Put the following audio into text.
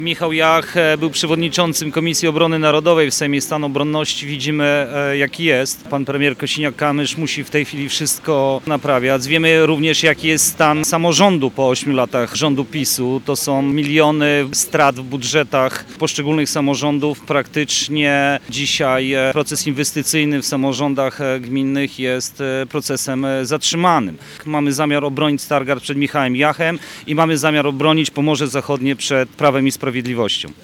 Michał Jach był przewodniczącym Komisji Obrony Narodowej w Sejmie. Stan obronności widzimy jaki jest. Pan premier Kosiniak-Kamysz musi w tej chwili wszystko naprawiać. Wiemy również jaki jest stan samorządu po 8 latach rządu PiS-u. To są miliony strat w budżetach poszczególnych samorządów. Praktycznie dzisiaj proces inwestycyjny w samorządach gminnych jest procesem zatrzymanym. Mamy zamiar obronić Stargard przed Michałem Jachem i mamy zamiar obronić Pomorze Zachodnie przed Prawem i Sprawiedliwością.